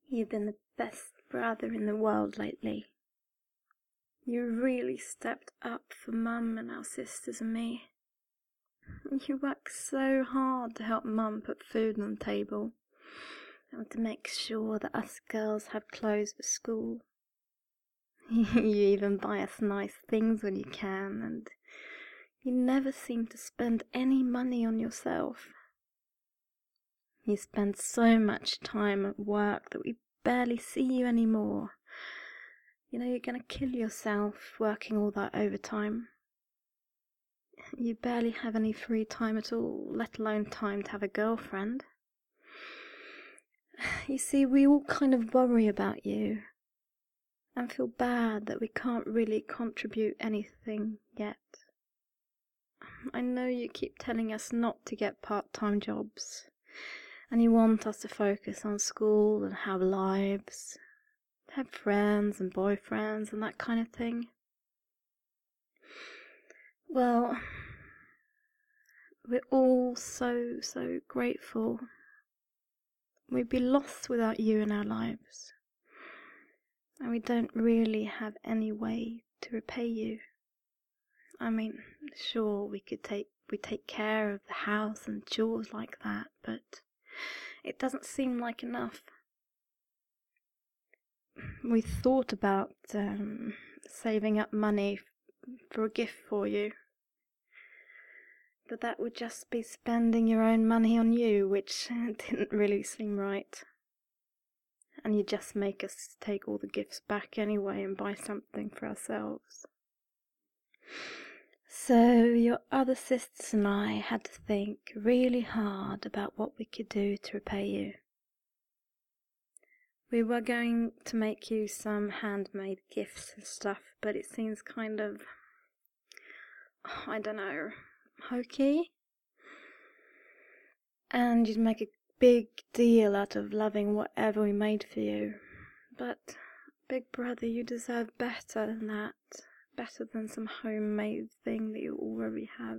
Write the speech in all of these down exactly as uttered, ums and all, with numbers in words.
You've been the best brother in the world lately. You really stepped up for Mum and our sisters and me. You work so hard to help Mum put food on the table and to make sure that us girls have clothes for school. You even buy us nice things when you can, and you never seem to spend any money on yourself. You spend so much time at work that we barely see you anymore. You know you're going to kill yourself working all that overtime. You barely have any free time at all, let alone time to have a girlfriend. You see, we all kind of worry about you and feel bad that we can't really contribute anything yet. I know you keep telling us not to get part-time jobs, and you want us to focus on school and have lives, have friends and boyfriends and that kind of thing. Well, we're all so, so grateful. We'd be lost without you in our lives, and we don't really have any way to repay you. I mean, sure, we could take we take care of the house and chores like that, but it doesn't seem like enough. We thought about um, saving up money for a gift for you, but that would just be spending your own money on you, which didn't really seem right. And you'd just make us take all the gifts back anyway and buy something for ourselves. So your other sisters and I had to think really hard about what we could do to repay you. We were going to make you some handmade gifts and stuff, but it seems kind of, I don't know, hokey. And you'd make a big deal out of loving whatever we made for you. But, big brother, you deserve better than that. Better than some homemade thing that you already have.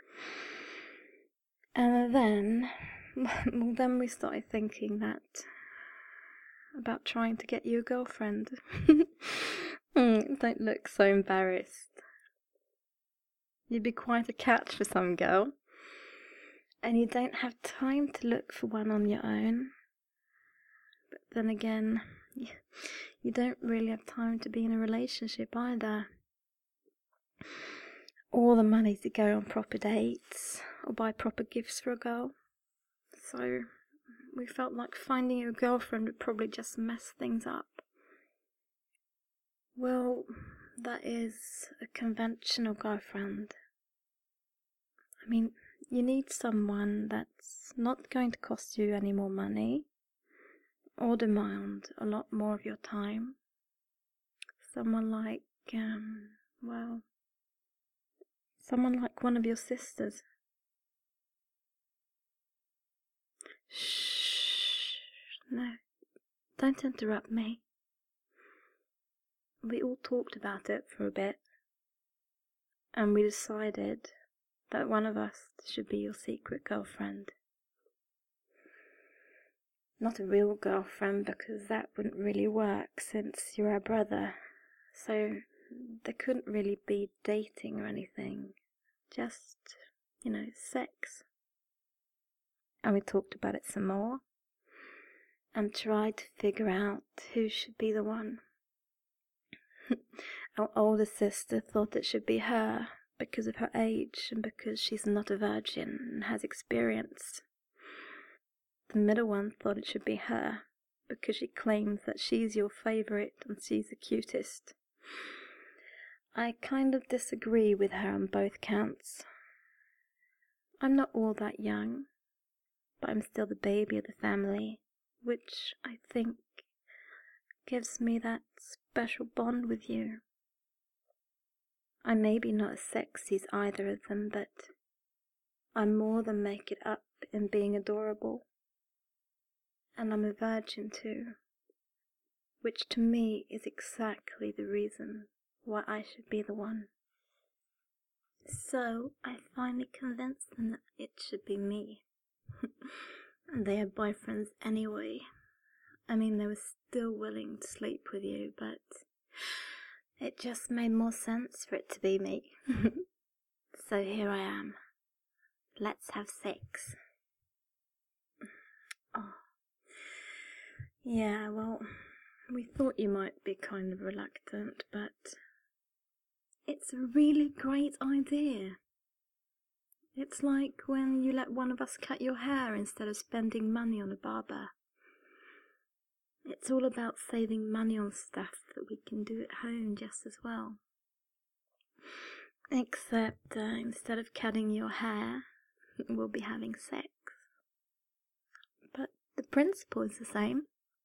And then, well, then we started thinking that, about trying to get you a girlfriend. mm, don't look so embarrassed. You'd be quite a catch for some girl. And you don't have time to look for one on your own. But then again, you don't really have time to be in a relationship either. All the money to go on proper dates or buy proper gifts for a girl. So we felt like finding you a girlfriend would probably just mess things up. Well, that is a conventional girlfriend. I mean, you need someone that's not going to cost you any more money or demand a lot more of your time. Someone like, um, well, someone like one of your sisters. Shh, no, don't interrupt me. We all talked about it for a bit, and we decided that one of us should be your secret girlfriend. Not a real girlfriend, because that wouldn't really work since you're our brother, so there couldn't really be dating or anything, just, you know, sex. And we talked about it some more, and tried to figure out who should be the one. Our older sister thought it should be her, because of her age, and because she's not a virgin and has experience. The middle one thought it should be her, because she claims that she's your favourite and she's the cutest. I kind of disagree with her on both counts. I'm not all that young, but I'm still the baby of the family, which I think gives me that special bond with you. I may be not as sexy as either of them, but I more than make it up in being adorable. And I'm a virgin too, which to me is exactly the reason why I should be the one. So I finally convinced them that it should be me. And they have boyfriends anyway, I mean, they were still willing to sleep with you, but it just made more sense for it to be me. So here I am. Let's have sex. Oh. Yeah, well, we thought you might be kind of reluctant, but it's a really great idea. It's like when you let one of us cut your hair instead of spending money on a barber. It's all about saving money on stuff that we can do at home just as well. Except uh, instead of cutting your hair, we'll be having sex. But the principle is the same.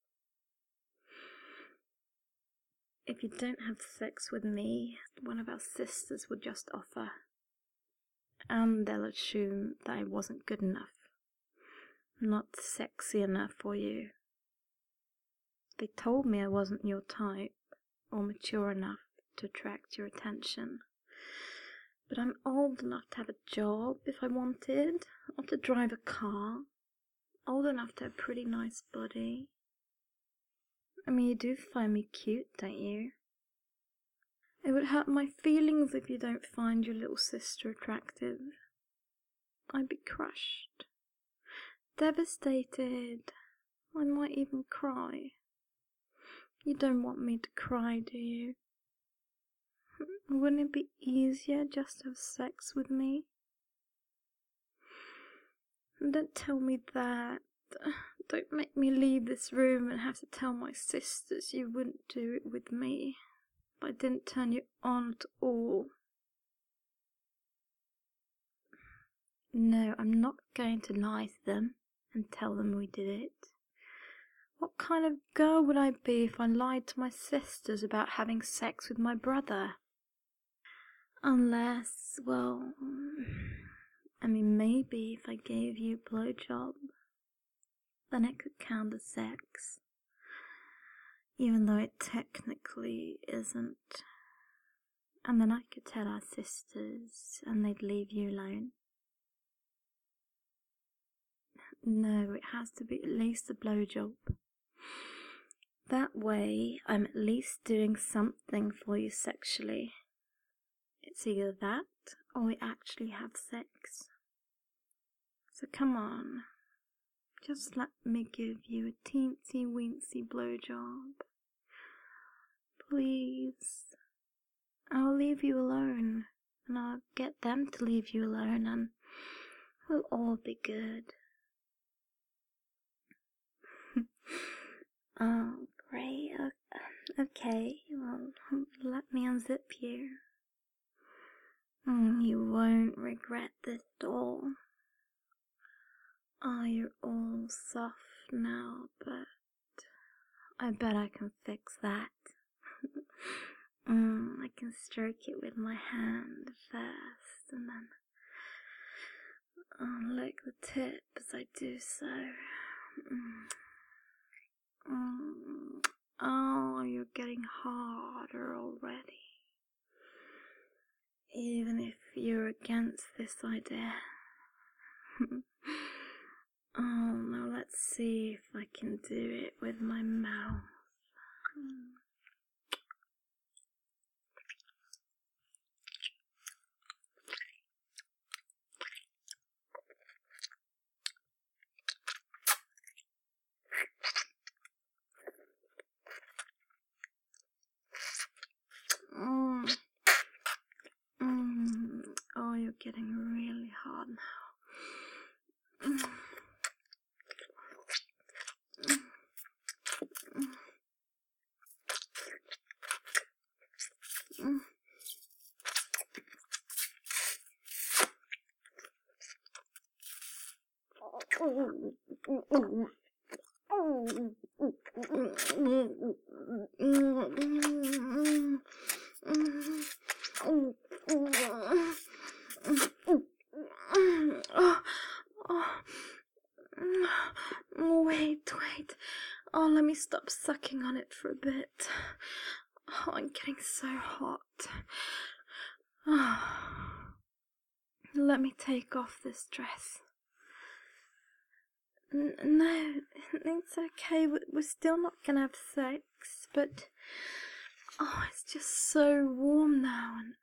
If you don't have sex with me, one of our sisters would just offer. And they'll assume that I wasn't good enough. Not sexy enough for you. They told me I wasn't your type, or mature enough to attract your attention. But I'm old enough to have a job if I wanted, or to drive a car. Old enough to have a pretty nice body. I mean, you do find me cute, don't you? It would hurt my feelings if you don't find your little sister attractive. I'd be crushed. Devastated. I might even cry. You don't want me to cry, do you? Wouldn't it be easier just to have sex with me? Don't tell me that. Don't make me leave this room and have to tell my sisters you wouldn't do it with me. I didn't turn you on at all. No, I'm not going to lie to them and tell them we did it. What kind of girl would I be if I lied to my sisters about having sex with my brother? Unless, well, I mean, maybe if I gave you a blowjob, then it could count as sex. Even though it technically isn't. And then I could tell our sisters and they'd leave you alone. No, it has to be at least a blowjob. That way, I'm at least doing something for you sexually. It's either that, or we actually have sex. So come on, just let me give you a teensy weensy blowjob. Please. I'll leave you alone, and I'll get them to leave you alone, and we'll all be good. Oh, great. Okay, well, let me unzip you. Mm, you won't regret this at all. Oh, you're all soft now, but I bet I can fix that. mm, I can stroke it with my hand first, and then I'll lick the tip as I do so. Mm. Mm. Oh, you're getting harder already. Even if you're against this idea. Oh, now let's see if I can do it with my mouth. Mm. Mm. Oh, you're getting really hard now. Mm. Mm. Oh, wait, wait. Oh, let me stop sucking on it for a bit. Oh, I'm getting so hot. Oh. Let me take off this dress. N- no, it's okay. We're we're still not gonna have sex, but oh, it's just so warm now, and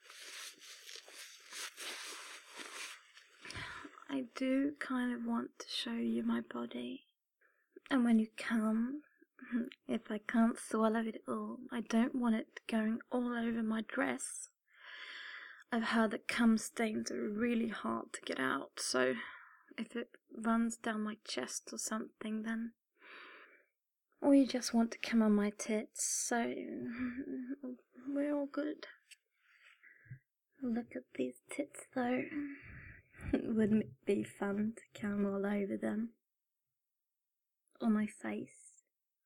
I do kind of want to show you my body. And when you come, if I can't swallow it all, I don't want it going all over my dress. I've heard that cum stains are really hard to get out, so if it runs down my chest or something, then... Or you just want to come on my tits, so we're all good. Look at these tits, though. Wouldn't it be fun to come all over them? Or my face?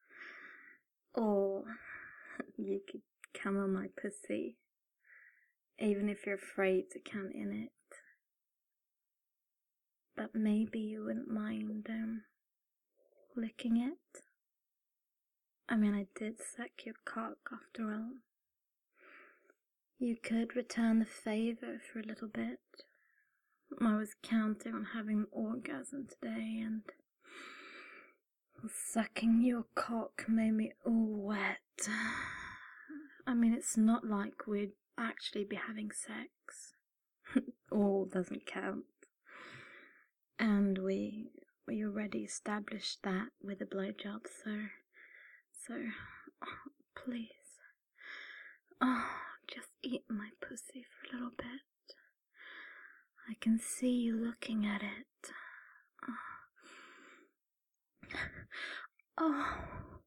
Or you could come on my pussy, even if you're afraid to come in it. But maybe you wouldn't mind um, licking it. I mean, I did suck your cock after all. You could return the favour for a little bit. I was counting on having an orgasm today, and sucking your cock made me all wet. I mean, it's not like we'd actually be having sex. All doesn't count. And we we already established that with a blowjob, so so oh, please, oh, just eat my pussy for a little bit. I can see you looking at it. Oh,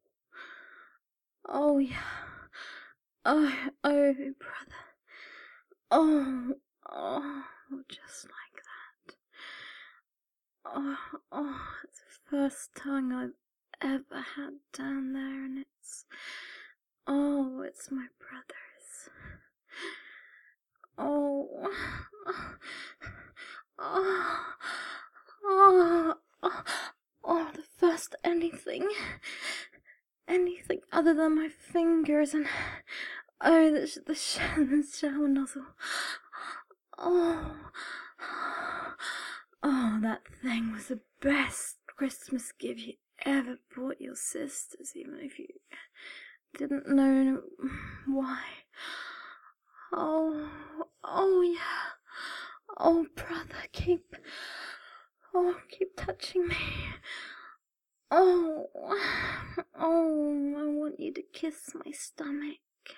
oh yeah, oh, oh, brother, oh, oh, just like that. Oh, oh, it's the first tongue I've ever had down there, and it's, oh, it's my brother's. Oh, oh, oh, oh, oh, oh, the first anything, anything other than my fingers, and, oh, the, the, the shower nozzle. Oh, oh, that thing was the best Christmas gift you ever bought your sisters, even if you didn't know why. Oh, oh yeah. Oh, brother, keep, oh, keep touching me. Oh, oh, I want you to kiss my stomach.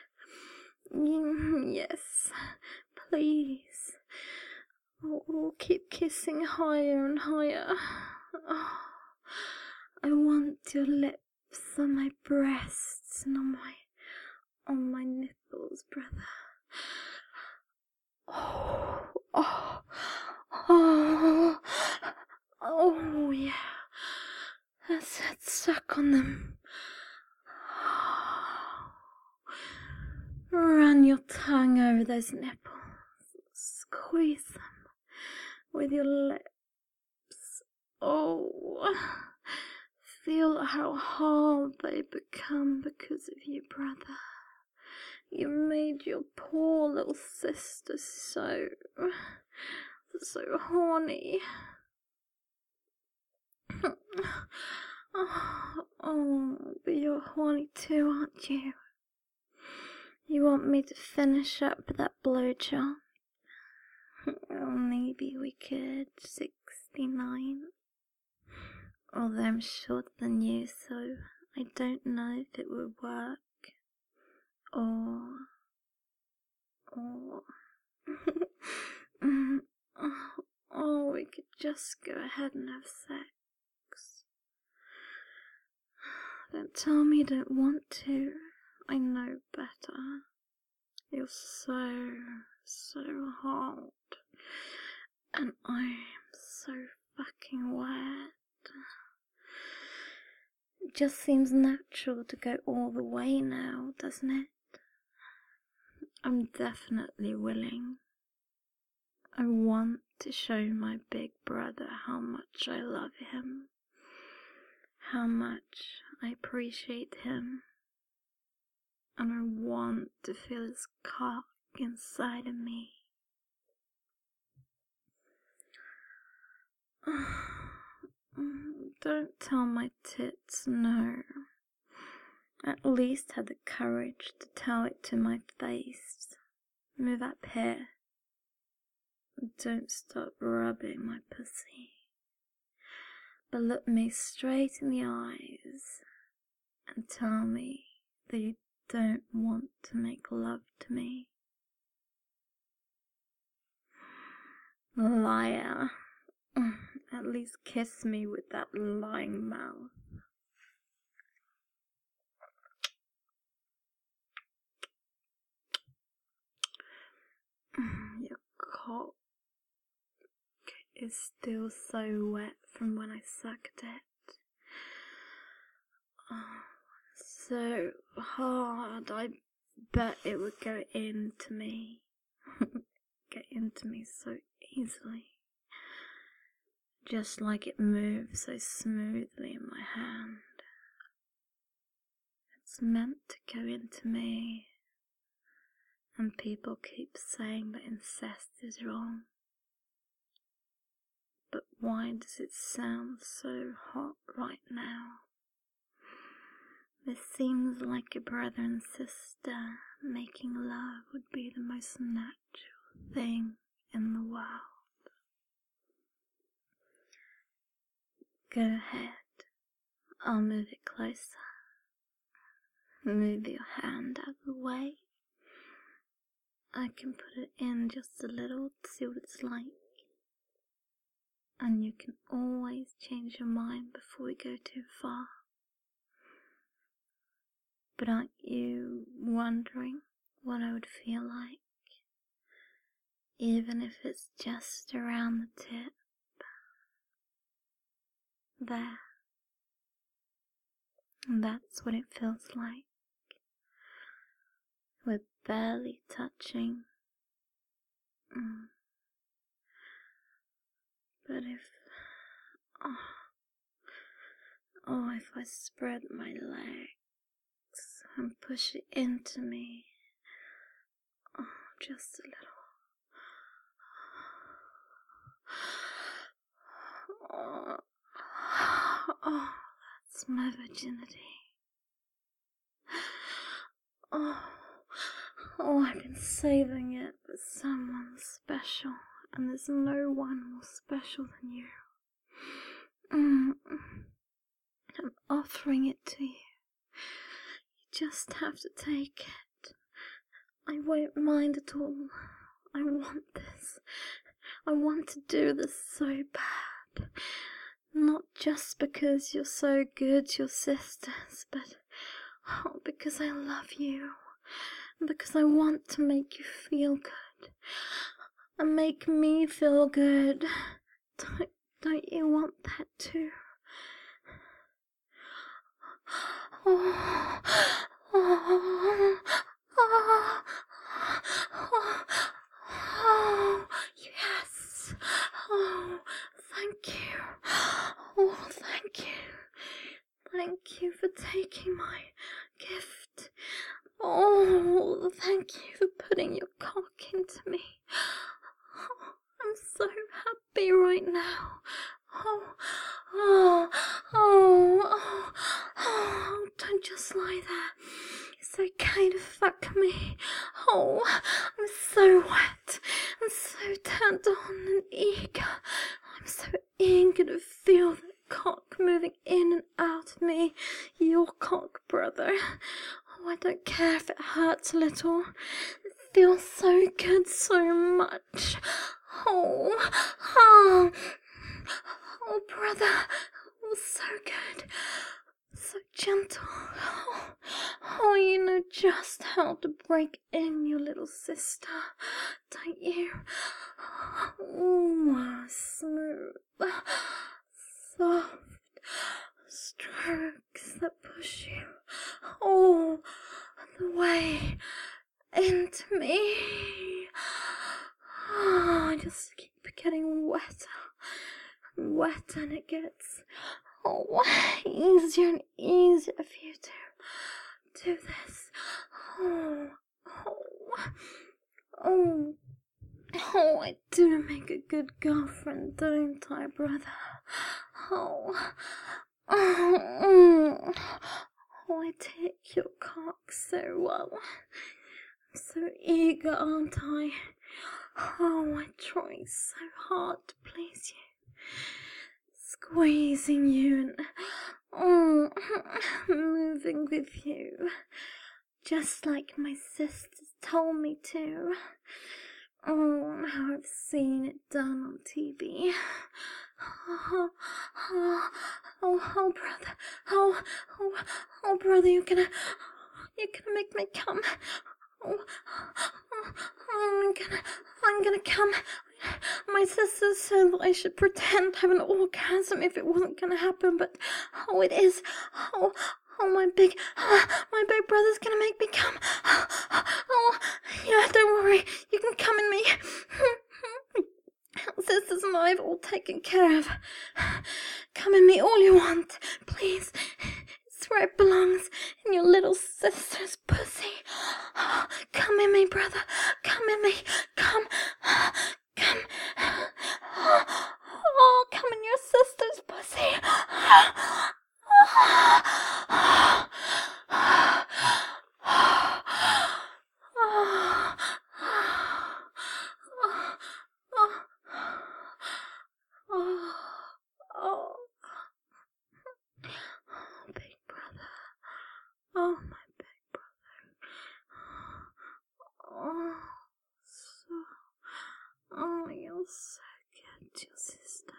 Mm, yes, please. Oh, oh, keep kissing higher and higher. Oh, I want your lips on my breasts and on my, on my nipples, brother. Oh, oh, oh, oh, yeah. Let's, let's suck on them. Run your tongue over those nipples. Squeeze them with your lips. Oh, feel how hard they become because of you, brother. You made your poor little sister so, so horny. Oh, oh, but you're horny too, aren't you? You want me to finish up that blowjob? Well, maybe we could. sixty-nine. Although I'm shorter than you, so I don't know if it would work. Or... Or... oh, oh, we could just go ahead and have sex. Don't tell me you don't want to. I know better. You're so, so hard. And I'm so fucking wet. It just seems natural to go all the way now, doesn't it? I'm definitely willing. I want to show my big brother how much I love him. How much I appreciate him. And I want to feel his cock inside of me. Don't tell my tits no. At least have the courage to tell it to my face. Move up here. Don't stop rubbing my pussy. But look me straight in the eyes and tell me that you don't want to make love to me. Liar. At least kiss me with that lying mouth. Your cock is still so wet from when I sucked it. Oh, so hard. I bet it would go into me. Get into me so easily. Just like it moves so smoothly in my hand. It's meant to go into me. And people keep saying that incest is wrong. But why does it sound so hot right now? This seems like a brother and sister making love would be the most natural thing in the world. Go ahead, I'll move it closer. Move your hand out of the way. I can put it in just a little to see what it's like. And you can always change your mind before we go too far. But aren't you wondering what I would feel like? Even if it's just around the tip. There. And that's what it feels like. We're barely touching. Mm. But if, oh, oh, if I spread my legs and push it into me, oh, just a little. Oh, oh, that's my virginity. Oh, oh, I've been saving it for someone special, and there's no one more special than you. Mm. I'm offering it to you. You just have to take it. I won't mind at all. I want this. I want to do this so bad. Not just because you're so good to your sisters, but oh, because I love you. And because I want to make you feel good. And make me feel good. Don't, don't you want that too? Oh, oh, oh, oh, oh, yes. Oh, thank you. Oh, thank you. Thank you for taking my gift. Oh, thank you for putting your cock into me. Oh, I'm so happy right now. Oh, oh, oh, oh, oh, don't just lie there. It's okay to fuck me. Oh, I'm so wet and so turned on and eager. I'm so eager to feel that cock moving in and out of me. Your cock, brother. Oh, I don't care if it hurts a little. It feels so good, so much. Oh, oh, oh, brother. Oh, so good. So gentle. Oh, oh, you know just how to break in your little sister, don't you? Oh, smooth, soft strokes that push you all the way into me. Oh, I just keep getting wetter and wetter, and it gets oh, easier and easier for you to do this. Oh, oh, oh, Oh, I do make a good girlfriend, don't I, brother? Oh, oh, oh, I take your cock so well. I'm so eager, aren't I? Oh, I try so hard to please you. Squeezing you and oh, moving with you. Just like my sisters told me to. Oh, how I've seen it done on T V. Oh, oh, oh, oh, brother. Oh, oh, oh, brother, you're gonna, you're gonna make me come. Oh, oh, oh, I'm gonna, I'm gonna come. My sisters said that I should pretend to have an orgasm if it wasn't gonna happen, but oh, it is. Oh, oh, my big, uh, my big brother's gonna make me come. Oh, yeah, don't worry, you can come in me. Sisters and I have all taken care of. Come in me all you want, please. It's where it belongs, in your little sister's pussy. Come in me, brother. Come in me. Come. Come. Oh, come in your sister's pussy. Oh, big brother. Oh, my big brother. Oh, so. Oh, you're so good to your sister.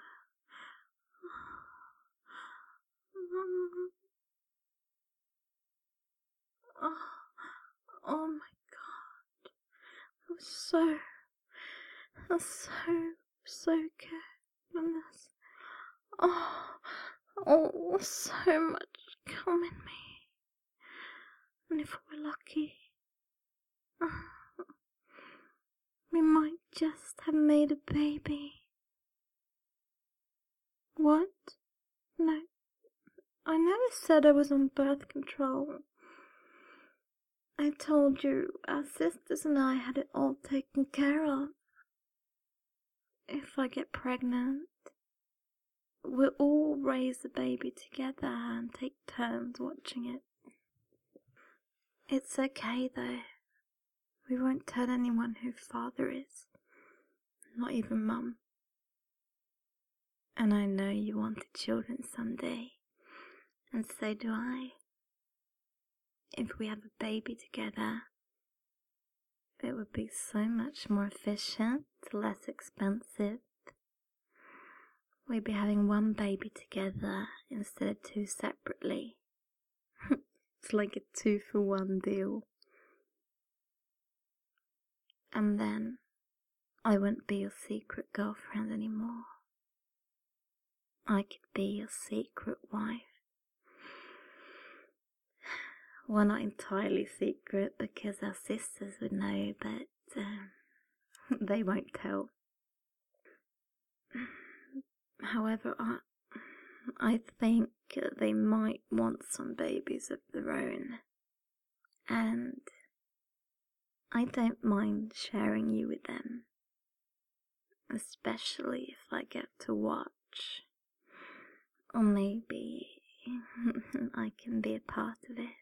Oh, oh my god. I'm so, I'm so, so good on this. Oh, oh, so much come in me. And if we're lucky, we might just have made a baby. What? No, I never said I was on birth control. I told you our sisters and I had it all taken care of. If I get pregnant, we'll all raise the baby together and take turns watching it. It's okay though. We won't tell anyone who father is. Not even Mum. And I know you wanted children someday. And so do I. If we have a baby together, it would be so much more efficient, less expensive. We'd be having one baby together instead of two separately. It's like a two for one deal. And then I wouldn't be your secret girlfriend anymore. I could be your secret wife. Well, not entirely secret because our sisters would know, but uh, they won't tell. However, I, I think they might want some babies of their own. And I don't mind sharing you with them. Especially if I get to watch. Or maybe I can be a part of it.